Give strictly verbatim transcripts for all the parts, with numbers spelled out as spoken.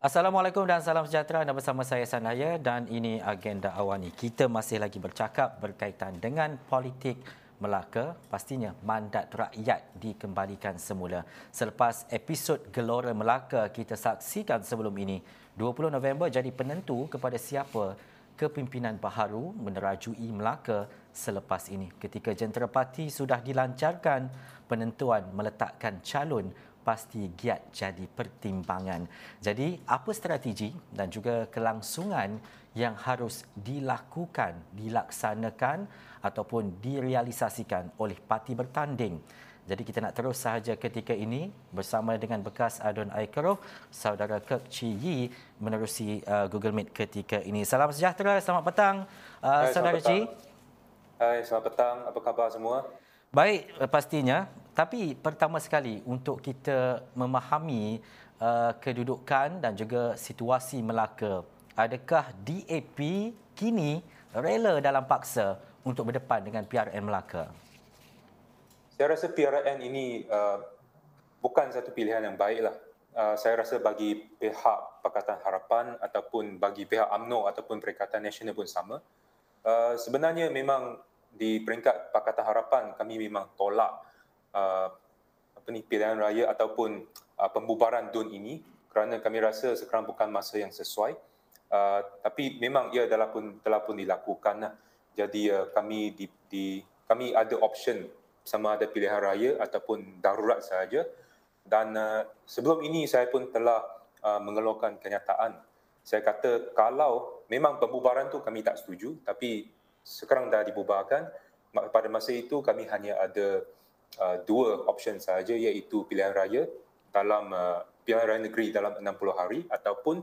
Assalamualaikum dan salam sejahtera. Anda bersama saya Sanaya dan ini agenda awal ni. Kita masih lagi bercakap berkaitan dengan politik Melaka. Pastinya mandat rakyat dikembalikan semula. Selepas episod Gelora Melaka kita saksikan sebelum ini, dua puluh November jadi penentu kepada siapa kepimpinan baharu menerajui Melaka selepas ini. Ketika jentera parti sudah dilancarkan, penentuan meletakkan calon pasti giat jadi pertimbangan. Jadi, apa strategi dan juga kelangsungan yang harus dilakukan, dilaksanakan ataupun direalisasikan oleh parti bertanding? Jadi kita nak terus sahaja ketika ini bersama dengan bekas Adun Aikeroh, saudara Kek Chi Yi menerusi uh, Google Meet ketika ini. Salam sejahtera, selamat petang uh, Hai, saudara selamat Chi. Hai, selamat petang. Apa khabar semua? Baik, pastinya. Tapi pertama sekali untuk kita memahami uh, kedudukan dan juga situasi Melaka, adakah D A P kini rela dalam paksa untuk berdepan dengan P R N Melaka? Saya rasa P R N ini uh, bukan satu pilihan yang baiklah. Uh, saya rasa bagi pihak Pakatan Harapan ataupun bagi pihak U M N O ataupun Perikatan Nasional pun sama. Uh, sebenarnya memang di peringkat Pakatan Harapan kami memang tolak Uh, apa ni pilihan raya ataupun uh, pembubaran D U N ini kerana kami rasa sekarang bukan masa yang sesuai. Uh, tapi memang ia telah pun telah pun dilakukan lah. Jadi uh, kami di, di kami ada option sama ada pilihan raya ataupun darurat sahaja. Dan uh, sebelum ini saya pun telah uh, mengeluarkan kenyataan. Saya kata kalau memang pembubaran tu kami tak setuju, tapi sekarang dah dibubarkan, pada masa itu kami hanya ada Uh, dua option sahaja, iaitu pilihan raya dalam uh, pilihan raya negeri dalam enam puluh hari ataupun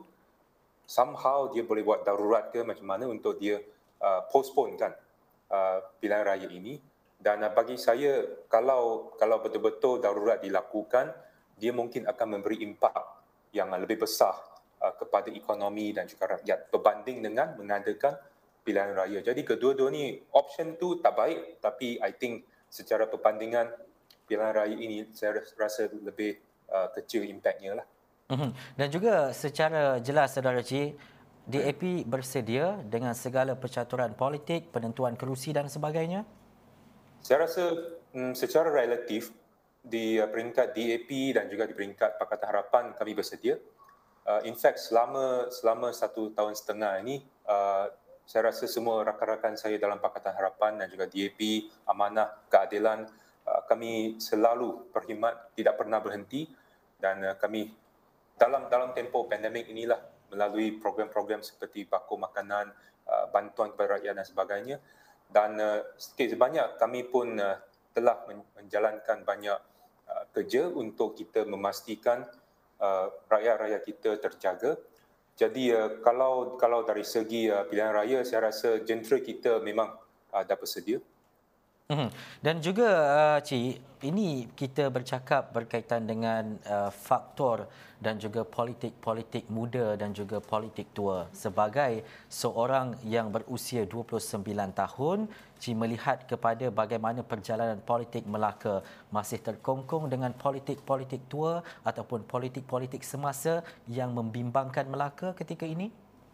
somehow dia boleh buat darurat ke macam mana untuk dia uh, postpone kan uh, pilihan raya ini. Dan uh, bagi saya kalau kalau betul-betul darurat dilakukan, dia mungkin akan memberi impak yang uh, lebih besar uh, kepada ekonomi dan juga rakyat berbanding dengan mengadakan pilihan raya. Jadi kedua-dua ni option tu tak baik, tapi I think secara perbandingan pilihan raya ini saya rasa lebih uh, kecil impaknya lah. Mm-hmm. Dan juga secara jelas saudara Cik, D A P bersedia dengan segala percaturan politik, penentuan kerusi dan sebagainya? Saya rasa um, secara relatif di uh, peringkat D A P dan juga di peringkat Pakatan Harapan kami bersedia. Uh, in fact selama selama satu tahun setengah ini uh, saya rasa semua rakan-rakan saya dalam Pakatan Harapan dan juga D A P, Amanah, Keadilan, kami selalu berkhidmat, tidak pernah berhenti, dan kami dalam dalam tempoh pandemik inilah melalui program-program seperti bako makanan, bantuan kepada rakyat dan sebagainya. Dan sedikit sebanyak kami pun telah menjalankan banyak kerja untuk kita memastikan rakyat-rakyat kita terjaga. Jadi uh, kalau kalau dari segi uh, pilihan raya, saya rasa jentera kita memang uh, dah bersedia. Mm-hmm. Dan juga uh, Cik, ini kita bercakap berkaitan dengan uh, faktor dan juga politik-politik muda dan juga politik tua. Sebagai seorang yang berusia dua puluh sembilan tahun, Cik melihat kepada bagaimana perjalanan politik Melaka masih terkongkong dengan politik-politik tua ataupun politik-politik semasa yang membimbangkan Melaka ketika ini?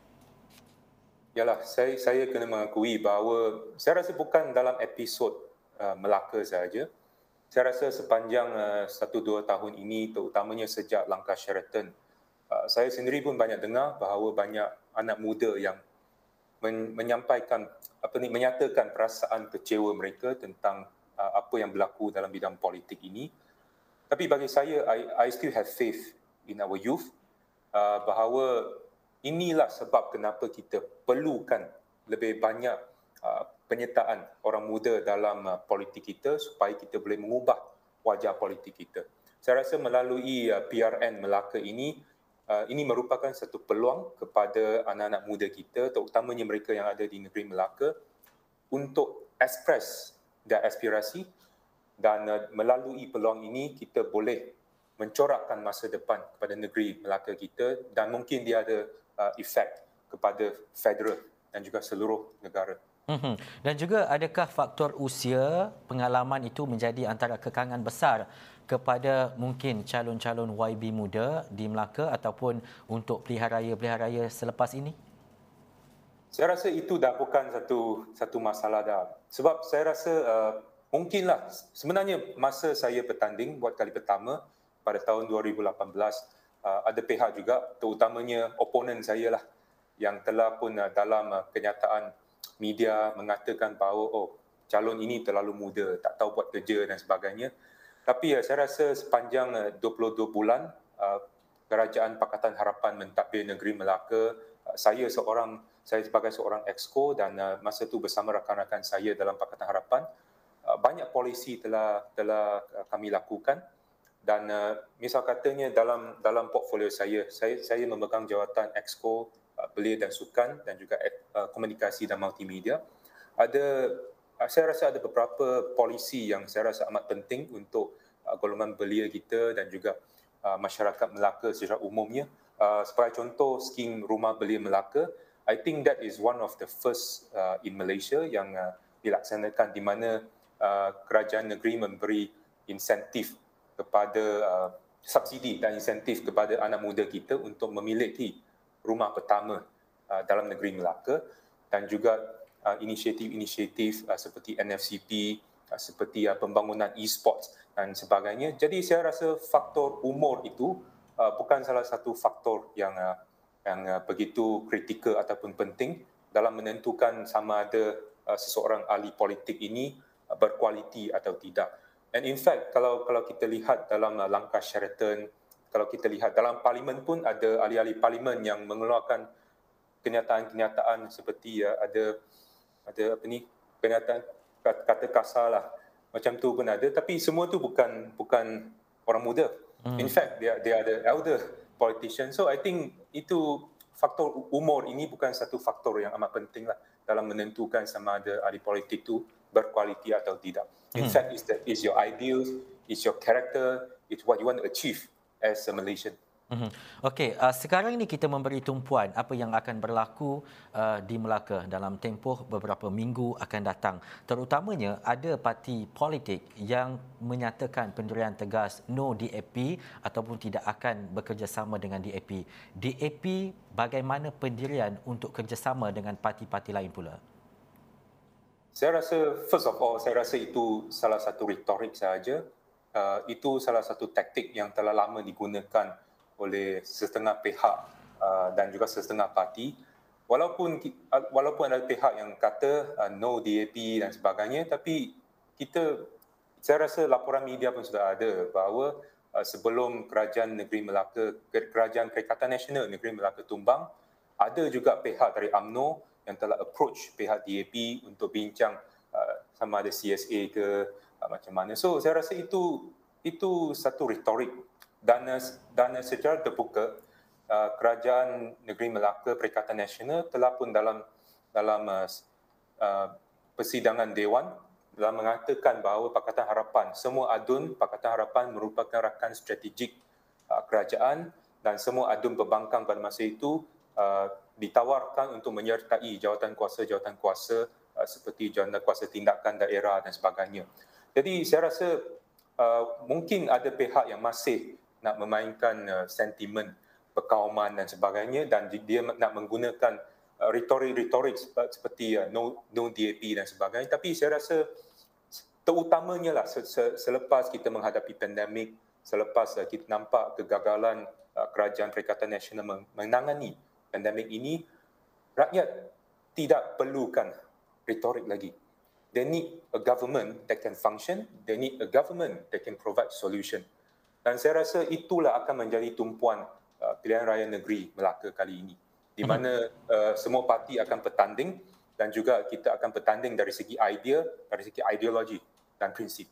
Yalah, saya saya kena mengakui bahawa saya rasa bukan dalam episod uh, Melaka sahaja. Saya rasa sepanjang uh, satu dua tahun ini, terutamanya sejak langkah Sheraton, uh, saya sendiri pun banyak dengar bahawa banyak anak muda yang men- menyampaikan apa ni menyatakan perasaan kecewa mereka tentang uh, apa yang berlaku dalam bidang politik ini. Tapi bagi saya, I, I still have faith in our youth uh, bahawa inilah sebab kenapa kita perlukan lebih banyak uh, penyertaan orang muda dalam uh, politik kita supaya kita boleh mengubah wajah politik kita. Saya rasa melalui uh, P R N Melaka ini, uh, ini merupakan satu peluang kepada anak-anak muda kita, terutamanya mereka yang ada di negeri Melaka, untuk express their aspirasi, dan uh, melalui peluang ini kita boleh mencorakkan masa depan kepada negeri Melaka kita, dan mungkin dia ada uh, efek kepada federal dan juga seluruh negara. Mhm. Dan juga adakah faktor usia, pengalaman itu menjadi antara kekangan besar kepada mungkin calon-calon Y B muda di Melaka ataupun untuk pilihan raya-pilihan raya selepas ini? Saya rasa itu dah bukan satu satu masalah dah. Sebab saya rasa uh, mungkinlah sebenarnya masa saya bertanding buat kali pertama pada tahun dua ribu lapan belas uh, ada pihak juga terutamanya oponen saya lah yang telah pun uh, dalam uh, kenyataan media mengatakan bahawa oh calon ini terlalu muda, tak tahu buat kerja dan sebagainya. Tapi uh, saya rasa sepanjang uh, dua puluh dua bulan uh, Kerajaan Pakatan Harapan mentadbir negeri Melaka, uh, saya seorang saya sebagai seorang exco dan uh, masa itu bersama rakan-rakan saya dalam Pakatan Harapan, uh, banyak polisi telah telah uh, kami lakukan dan uh, misal katanya dalam dalam portfolio saya, saya saya memegang jawatan exco uh, belia dan sukan dan juga uh, komunikasi dan multimedia. Ada uh, saya rasa ada beberapa polisi yang saya rasa amat penting untuk uh, golongan belia kita dan juga uh, masyarakat Melaka secara umumnya. Uh, sebagai contoh skim Rumah Belia Melaka, I think that is one of the first uh, in Malaysia yang uh, dilaksanakan di mana uh, kerajaan negeri memberi insentif kepada uh, subsidi dan insentif kepada anak muda kita untuk memiliki rumah pertama uh, dalam negeri Melaka dan juga uh, inisiatif-inisiatif uh, seperti N F C P, uh, seperti uh, pembangunan e-sports dan sebagainya. Jadi saya rasa faktor umur itu uh, bukan salah satu faktor yang uh, yang uh, begitu kritikal ataupun penting dalam menentukan sama ada uh, seseorang ahli politik ini uh, berkualiti atau tidak. And in fact, kalau kalau kita lihat dalam uh, langkah Sheraton, kalau kita lihat dalam parlimen pun ada ahli-ahli parlimen yang mengeluarkan kenyataan-kenyataan seperti uh, ada ada apa ni kenyataan kata kasar lah macam tu pun ada. Tapi semua tu bukan bukan orang muda. Hmm. In fact, they are, they are the elder politician. So I think itu faktor umur ini bukan satu faktor yang amat penting lah dalam menentukan sama ada ahli politik itu berkualiti atau tidak. In hmm. fact, it's, the, it's your ideals, it's your character, it's what you want to achieve as a Malaysian. Hmm. Okey, uh, sekarang ini kita memberi tumpuan apa yang akan berlaku uh, di Melaka dalam tempoh beberapa minggu akan datang. Terutamanya ada parti politik yang menyatakan pendirian tegas no D A P ataupun tidak akan bekerjasama dengan D A P. D A P bagaimana pendirian untuk kerjasama dengan parti-parti lain pula? Saya rasa, first of all, saya rasa itu salah satu retorik sahaja. Uh, itu salah satu taktik yang telah lama digunakan oleh setengah pihak uh, dan juga setengah parti. Walaupun walaupun ada pihak yang kata uh, no D A P dan sebagainya, tapi kita, saya rasa laporan media pun sudah ada bahawa uh, sebelum Kerajaan Negeri Melaka, Kerajaan Perikatan Nasional Negeri Melaka tumbang, ada juga pihak dari U M N O yang telah approach pihak D A P untuk bincang uh, sama ada C S A ke uh, macam mana. So saya rasa itu itu satu retorik. Dan, dan secara terbuka, uh, Kerajaan Negeri Melaka Perikatan Nasional telah pun dalam dalam uh, uh, persidangan Dewan telah mengatakan bahawa Pakatan Harapan, semua adun Pakatan Harapan merupakan rakan strategik uh, kerajaan dan semua adun pembangkang pada masa itu uh, ditawarkan untuk menyertai jawatan kuasa-jawatan kuasa uh, seperti jawatan kuasa tindakan daerah dan sebagainya. Jadi saya rasa uh, mungkin ada pihak yang masih nak memainkan uh, sentimen perkauman dan sebagainya dan dia nak menggunakan uh, retorik-retorik seperti uh, no, no D A P dan sebagainya. Tapi saya rasa terutamanya lah selepas kita menghadapi pandemik, selepas uh, kita nampak kegagalan uh, Kerajaan Perikatan Nasional menangani pandemik ini, rakyat tidak perlukan retorik lagi. They need a government that can function, they need a government that can provide solution. Dan saya rasa itulah akan menjadi tumpuan uh, pilihan raya negeri Melaka kali ini. Di mana uh, semua parti akan bertanding dan juga kita akan bertanding dari segi idea, dari segi ideologi dan prinsip.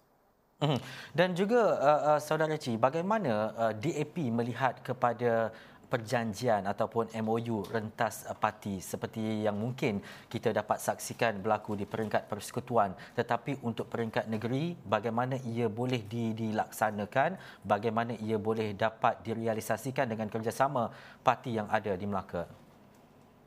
Dan juga uh, uh, Saudara Cik, bagaimana uh, D A P melihat kepada perjanjian ataupun M O U rentas parti seperti yang mungkin kita dapat saksikan berlaku di peringkat persekutuan, tetapi untuk peringkat negeri bagaimana ia boleh dilaksanakan, bagaimana ia boleh dapat direalisasikan dengan kerjasama parti yang ada di Melaka?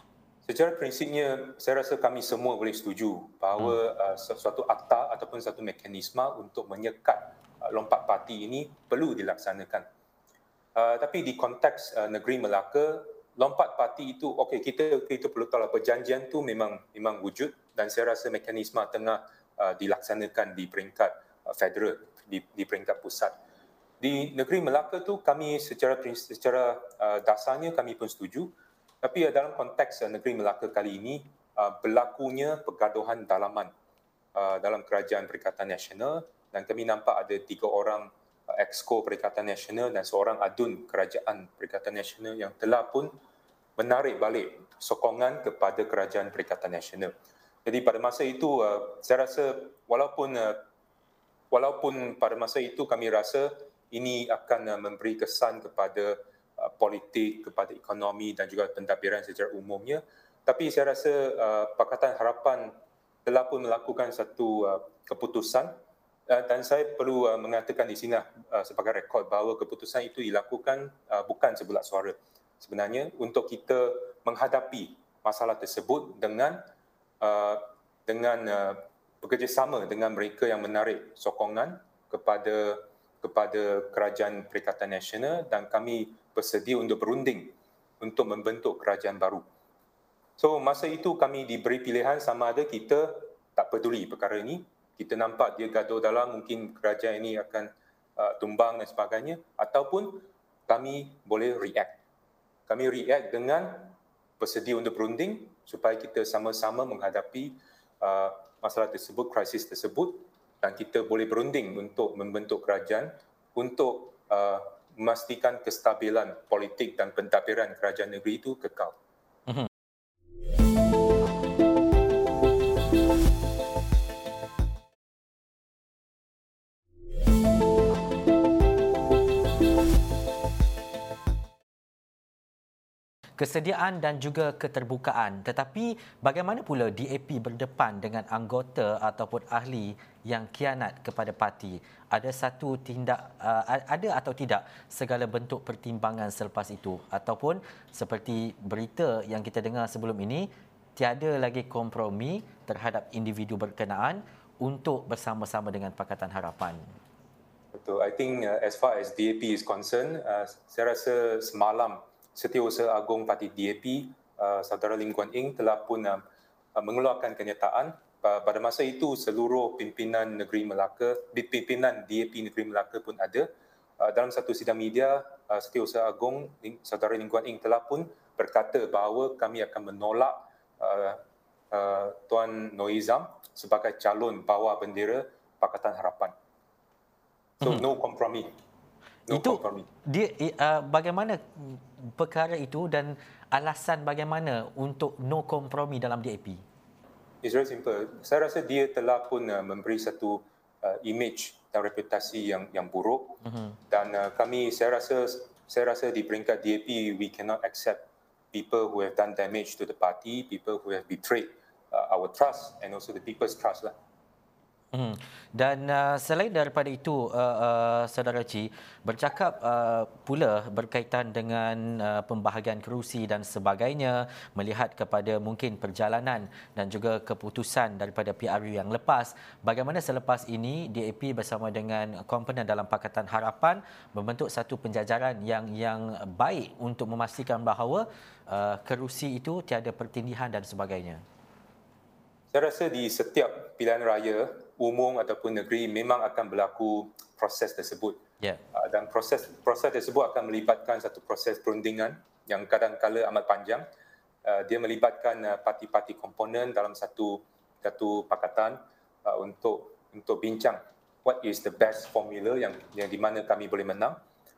Secara prinsipnya, saya rasa kami semua boleh setuju bahawa uh, suatu akta ataupun satu mekanisme untuk menyekat uh, lompat parti ini perlu dilaksanakan. Uh, tapi di konteks uh, negeri Melaka, lompat parti itu, okey, kita kita perlu tahu perjanjian tu memang memang wujud dan saya rasa mekanisme tengah uh, dilaksanakan di peringkat uh, federal, di, di peringkat pusat. Di negeri Melaka tu kami secara secara uh, dasarnya kami pun setuju. Tapi dalam konteks negeri Melaka kali ini, berlakunya pergaduhan dalaman dalam Kerajaan Perikatan Nasional dan kami nampak ada tiga orang exco Perikatan Nasional dan seorang adun Kerajaan Perikatan Nasional yang telah pun menarik balik sokongan kepada Kerajaan Perikatan Nasional. Jadi pada masa itu, saya rasa walaupun walaupun pada masa itu kami rasa ini akan memberi kesan kepada Uh, politik, kepada ekonomi dan juga pentadbiran secara umumnya. Tapi saya rasa uh, Pakatan Harapan telah pun melakukan satu uh, keputusan uh, dan saya perlu uh, mengatakan di sini uh, sebagai rekod bahawa keputusan itu dilakukan uh, bukan sebulat suara. Sebenarnya untuk kita menghadapi masalah tersebut dengan uh, dengan uh, bekerjasama dengan mereka yang menarik sokongan kepada kepada Kerajaan Perikatan Nasional dan kami bersedia untuk berunding untuk membentuk kerajaan baru. So masa itu kami diberi pilihan sama ada kita tak peduli perkara ini, kita nampak dia gaduh dalam, mungkin kerajaan ini akan uh, tumbang dan sebagainya, ataupun kami boleh react. Kami react dengan bersedia untuk berunding supaya kita sama-sama menghadapi uh, masalah tersebut, krisis tersebut dan kita boleh berunding untuk membentuk kerajaan untuk uh, memastikan kestabilan politik dan pentadbiran kerajaan negeri itu kekal. Mm-hmm. Kesediaan dan juga keterbukaan. Tetapi bagaimana pula D A P berdepan dengan anggota ataupun ahli yang khianat kepada parti? Ada satu tindak, uh, ada atau tidak segala bentuk pertimbangan selepas itu? Ataupun seperti berita yang kita dengar sebelum ini, tiada lagi kompromi terhadap individu berkenaan untuk bersama-sama dengan Pakatan Harapan? Betul. I think uh, as far as D A P is concerned, uh, saya rasa semalam Setiausaha Agung Parti D A P, uh, Saudara Lim Guan Eng telah pun uh, mengeluarkan kenyataan. Uh, pada masa itu seluruh pimpinan negeri Melaka, pimpinan D A P negeri Melaka pun ada. Uh, dalam satu sidang media, uh, Setiausaha Agung Saudara Lim Guan Eng telah pun berkata bahawa kami akan menolak uh, uh, Tuan Noizam sebagai calon bawa bendera Pakatan Harapan. So hmm. no compromise. No itu compromise. Dia uh, bagaimana perkara itu dan alasan bagaimana untuk no kompromi dalam D A P? It's very simple. Saya rasa dia telah pun uh, memberi satu uh, image dan reputasi yang yang buruk uh-huh. dan uh, kami saya rasa saya rasa di peringkat D A P we cannot accept people who have done damage to the party, people who have betrayed uh, our trust and also the people's trust lah. Hmm. Dan uh, selain daripada itu, uh, uh, Saudara Cik, bercakap uh, pula berkaitan dengan uh, pembahagian kerusi dan sebagainya, melihat kepada mungkin perjalanan dan juga keputusan daripada P R U yang lepas, bagaimana selepas ini D A P bersama dengan komponen dalam Pakatan Harapan membentuk satu penjajaran yang yang baik untuk memastikan bahawa uh, kerusi itu tiada pertindihan dan sebagainya. Saya rasa di setiap pilihan raya umum ataupun negeri memang akan berlaku proses tersebut. Yeah. Dan proses proses tersebut akan melibatkan satu proses perundingan yang kadang-kala amat panjang. Dia melibatkan parti-parti komponen dalam satu satu pakatan untuk untuk bincang what is the best formula yang yang di mana kami boleh menang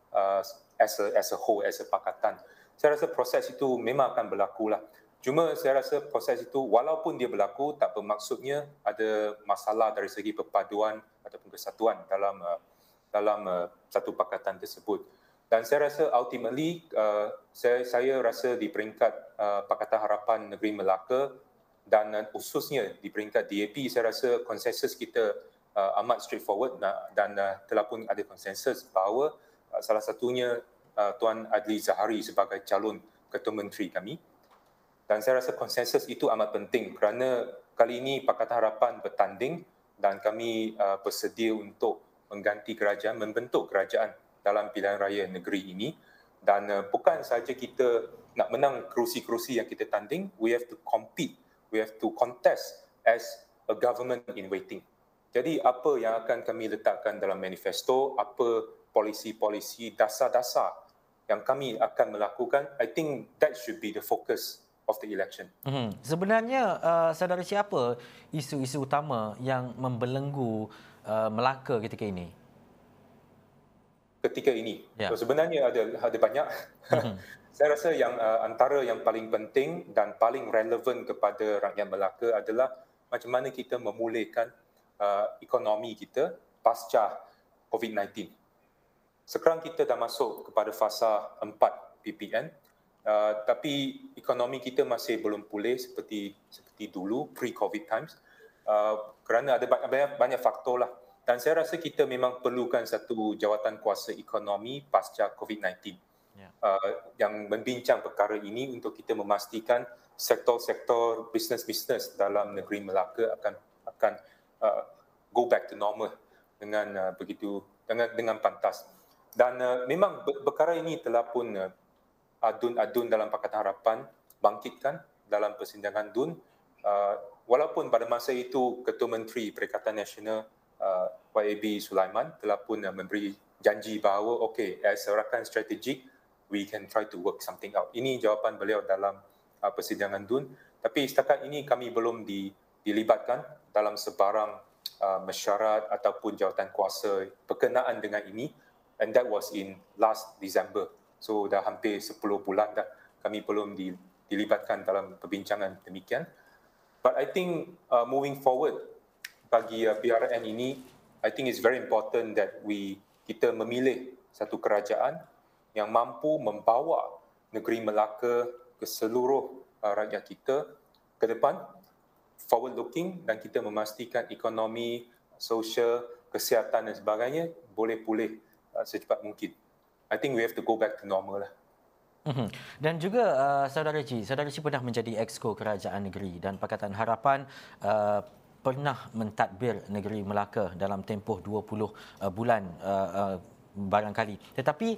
as a as a whole, as a pakatan. Saya rasa proses itu memang akan berlaku lah. Cuma saya rasa proses itu walaupun dia berlaku tak bermaksudnya ada masalah dari segi perpaduan ataupun kesatuan dalam uh, dalam uh, satu pakatan tersebut. Dan saya rasa ultimately uh, saya saya rasa di peringkat uh, Pakatan Harapan Negeri Melaka dan uh, khususnya di peringkat D A P, saya rasa konsensus kita uh, amat straightforward dan uh, telah pun ada konsensus bahawa uh, salah satunya uh, Tuan Adli Zahari sebagai calon Ketua Menteri kami. Dan saya rasa konsensus itu amat penting kerana kali ini Pakatan Harapan bertanding dan kami uh, bersedia untuk mengganti kerajaan, membentuk kerajaan dalam pilihan raya negeri ini. Dan uh, bukan sahaja kita nak menang kerusi-kerusi yang kita tanding, we have to compete, we have to contest as a government in waiting. Jadi apa yang akan kami letakkan dalam manifesto, apa polisi-polisi dasar-dasar yang kami akan melakukan, I think that should be the focus of the election. Hmm. Sebenarnya, uh, saudara siapa isu-isu utama yang membelenggu uh, Melaka ketika ini? Ketika ini, Ya. so, sebenarnya ada ada banyak. Hmm. Saya rasa yang uh, antara yang paling penting dan paling relevan kepada rakyat Melaka adalah macam mana kita memulihkan uh, ekonomi kita pasca COVID sembilan belas. Sekarang kita dah masuk kepada fasa empat P P N. Uh, tapi ekonomi kita masih belum pulih seperti seperti dulu pre-COVID times uh, kerana ada banyak, banyak faktor lah. Dan saya rasa kita memang perlukan satu jawatan kuasa ekonomi pasca COVID sembilan belas yeah. uh, yang membincang perkara ini untuk kita memastikan sektor-sektor bisnes-bisnes dalam negeri Melaka akan akan uh, go back to normal dengan uh, begitu dengan dengan pantas. Dan uh, memang perkara ini telah pun uh, adun-adun dalam Pakatan Harapan bangkitkan dalam persidangan D U N uh, walaupun pada masa itu Ketua Menteri Perikatan Nasional uh, Y A B Sulaiman telah pun uh, memberi janji bahawa okay, as a rakan strategik we can try to work something out. Ini jawapan beliau dalam uh, persidangan D U N, tapi setakat ini kami belum di, dilibatkan dalam sebarang uh, mesyuarat ataupun jawatan kuasa berkenaan dengan ini, and that was in last December. So dah hampir sepuluh bulan dah kami belum di, dilibatkan dalam perbincangan demikian. But I think uh, moving forward bagi uh, P R N ini, I think it's very important that we kita memilih satu kerajaan yang mampu membawa negeri Melaka ke seluruh uh, rakyat kita ke depan, forward looking, dan kita memastikan ekonomi, sosial, kesihatan dan sebagainya boleh pulih uh, secepat mungkin. I think we have to go back to normal lah. Mm-hmm. Dan juga uh, saudara Ji, saudara Ji pernah menjadi exco kerajaan negeri dan Pakatan Harapan uh, pernah mentadbir negeri Melaka dalam tempoh dua puluh uh, bulan uh, uh, barangkali. Tetapi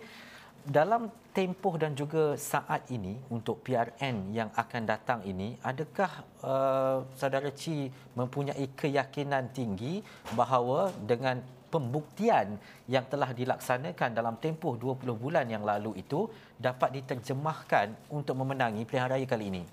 dalam tempoh dan juga saat ini untuk P R N yang akan datang ini, adakah uh, saudara Ci mempunyai keyakinan tinggi bahawa dengan pembuktian yang telah dilaksanakan dalam tempoh dua puluh bulan yang lalu itu dapat diterjemahkan untuk memenangi pilihan raya kali ini?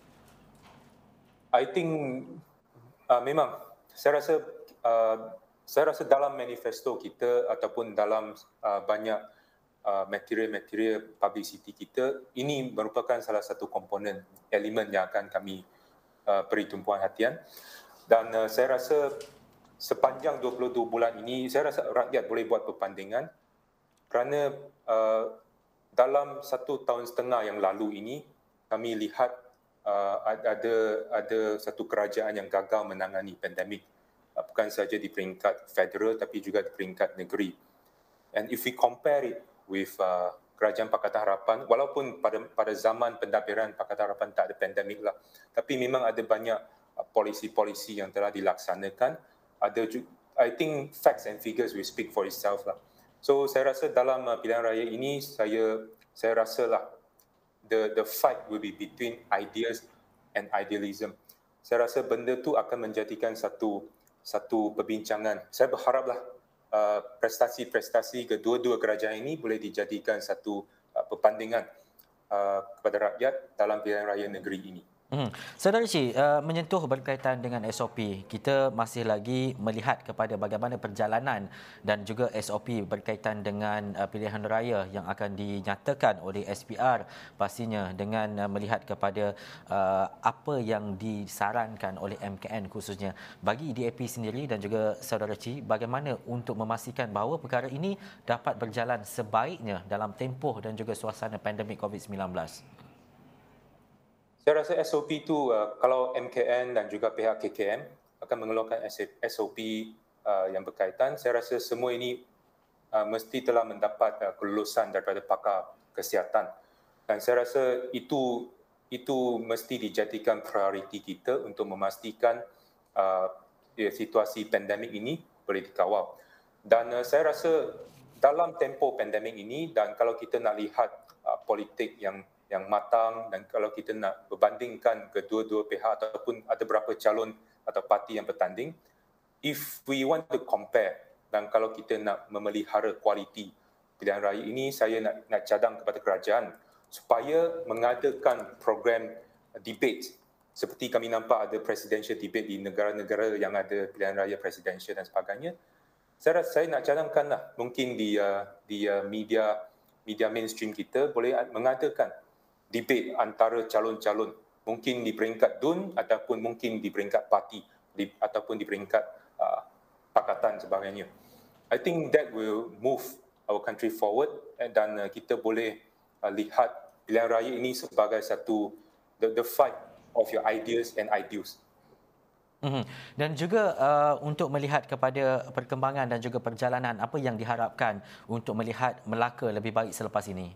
I think uh, memang saya rasa uh, saya rasa dalam manifesto kita ataupun dalam uh, banyak uh, material-material publicity kita, ini merupakan salah satu komponen elemen yang akan kami uh, beri tumpuan hatian. Dan uh, saya rasa sepanjang dua puluh dua bulan ini, saya rasa rakyat boleh buat perbandingan kerana uh, dalam satu tahun setengah yang lalu ini, kami lihat uh, ada ada satu kerajaan yang gagal menangani pandemik, uh, bukan sahaja di peringkat federal tapi juga di peringkat negeri. And if we compare it with uh, kerajaan Pakatan Harapan, walaupun pada pada zaman pentadbiran Pakatan Harapan tak ada pandemik lah, tapi memang ada banyak uh, polisi-polisi yang telah dilaksanakan. Ada, I think facts and figures will speak for itself lah. So saya rasa dalam uh, pilihan raya ini, saya saya rasa lah the the fight will be between ideas and idealism. Saya rasa benda tu akan menjadikan satu satu perbincangan. Saya berharaplah uh, prestasi-prestasi kedua-dua kerajaan ini boleh dijadikan satu uh, perbandingan uh, kepada rakyat dalam pilihan raya negeri ini. Hmm. Saudara Ci, uh, menyentuh berkaitan dengan S O P, kita masih lagi melihat kepada bagaimana perjalanan dan juga S O P berkaitan dengan uh, pilihan raya yang akan dinyatakan oleh S P R, pastinya dengan uh, melihat kepada uh, apa yang disarankan oleh M K N khususnya. Bagi D A P sendiri dan juga saudara Ci, bagaimana untuk memastikan bahawa perkara ini dapat berjalan sebaiknya dalam tempoh dan juga suasana pandemik COVID sembilan belas? Saya rasa S O P itu uh, kalau M K N dan juga pihak K K M akan mengeluarkan S O P uh, yang berkaitan, saya rasa semua ini uh, mesti telah mendapat uh, kelulusan daripada pakar kesihatan. Dan saya rasa itu itu mesti dijadikan prioriti kita untuk memastikan uh, ya, situasi pandemik ini boleh dikawal. Dan uh, saya rasa dalam tempoh pandemik ini, dan kalau kita nak lihat uh, politik yang yang matang, dan kalau kita nak berbandingkan kedua-dua pihak ataupun ada berapa calon atau parti yang bertanding, if we want to compare, dan kalau kita nak memelihara kualiti pilihan raya ini, saya nak, nak cadang kepada kerajaan supaya mengadakan program debate seperti kami nampak ada presidential debate di negara-negara yang ada pilihan raya presidential dan sebagainya. Saya rasa saya nak cadangkanlah mungkin di uh, di uh, media media mainstream kita boleh mengadakan debate antara calon-calon, mungkin di peringkat D U N ataupun mungkin di peringkat parti di, ataupun di peringkat uh, pakatan sebagainya. I think that will move our country forward, dan uh, kita boleh uh, lihat pilihan raya ini sebagai satu the, the fight of your ideas and ideals. Mm-hmm. Dan juga uh, untuk melihat kepada perkembangan dan juga perjalanan, apa yang diharapkan untuk melihat Melaka lebih baik selepas ini?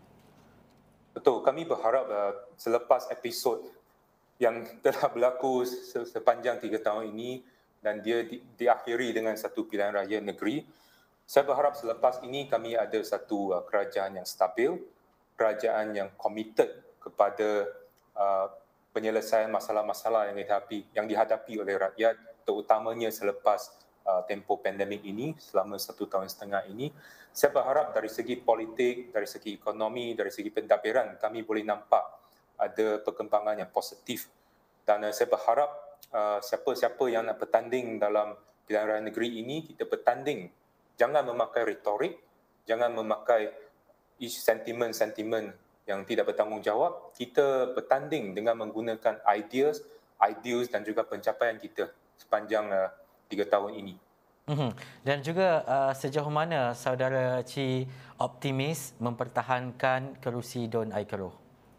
Betul, kami berharap uh, selepas episod yang telah berlaku sepanjang tiga tahun ini dan dia di, diakhiri dengan satu pilihan raya negeri, saya berharap selepas ini kami ada satu uh, kerajaan yang stabil, kerajaan yang committed kepada uh, penyelesaian masalah-masalah yang dihadapi, yang dihadapi oleh rakyat, terutamanya selepas uh, tempoh pandemik ini selama satu tahun setengah ini. Saya berharap dari segi politik, dari segi ekonomi, dari segi pentadbiran kami boleh nampak ada perkembangan yang positif. Dan uh, saya berharap uh, siapa-siapa yang nak bertanding dalam pilihan raya negeri ini, kita bertanding. Jangan memakai retorik, jangan memakai sentimen-sentimen yang tidak bertanggungjawab. Kita bertanding dengan menggunakan ideas, ideals dan juga pencapaian kita sepanjang uh, tiga tahun ini. Mm-hmm. Dan juga uh, sejauh mana saudara Chi optimis mempertahankan kerusi D U N Aikro?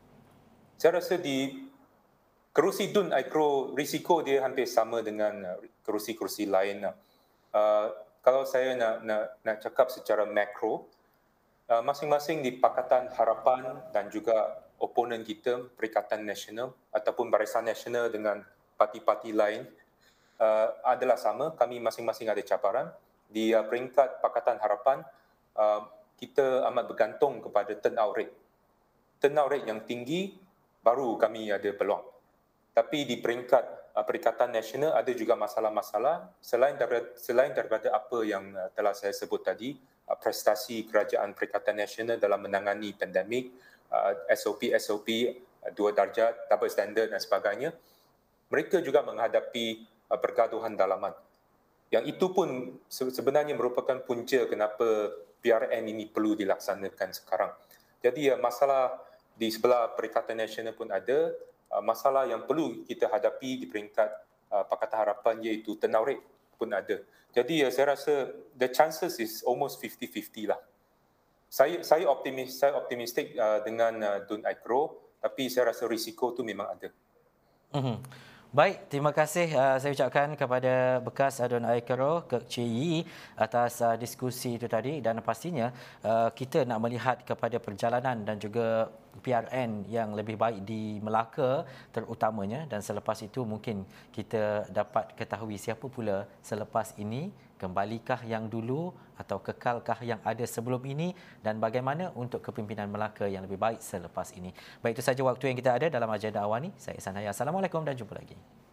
Saya rasa di kerusi D U N Aikro risiko dia hampir sama dengan uh, kerusi-kerusi lain. Uh, kalau saya nak, nak nak cakap secara makro, uh, masing-masing di Pakatan Harapan dan juga oponen kita Perikatan Nasional ataupun Barisan Nasional dengan parti-parti lain uh, adalah sama. Kami masing-masing ada cabaran. Di uh, peringkat Pakatan Harapan, uh, kita amat bergantung kepada turnout rate. Turnout rate yang tinggi baru kami ada peluang. Tapi di peringkat uh, Perikatan Nasional ada juga masalah-masalah selain daripada, selain daripada apa yang uh, telah saya sebut tadi, uh, prestasi kerajaan Perikatan Nasional dalam menangani pandemik, uh, S O P S O P, uh, dua darjat, double standard dan sebagainya. Mereka juga menghadapi uh, pergaduhan dalaman. Yang itu pun sebenarnya merupakan punca kenapa P R N ini perlu dilaksanakan sekarang. Jadi uh, masalah di sebelah Perikatan Nasional pun ada, masalah yang perlu kita hadapi di peringkat uh, Pakatan Harapan iaitu turnout rate pun ada. Jadi uh, saya rasa the chances is almost fifty-fifty lah. Saya saya optimis saya optimistik uh, dengan uh, D U N Aikro, tapi saya rasa risiko tu memang ada. Mm-hmm. Baik, terima kasih uh, saya ucapkan kepada bekas D U N Aikro, Kek Chee Yee, atas uh, diskusi itu tadi, dan pastinya uh, kita nak melihat kepada perjalanan dan juga P R N yang lebih baik di Melaka terutamanya, dan selepas itu mungkin kita dapat ketahui siapa pula selepas ini, kembalikah yang dulu atau kekalkah yang ada sebelum ini, dan bagaimana untuk kepimpinan Melaka yang lebih baik selepas ini. Baik, itu saja waktu yang kita ada dalam agenda awal ini. Saya Ihsan Haya. Assalamualaikum dan jumpa lagi.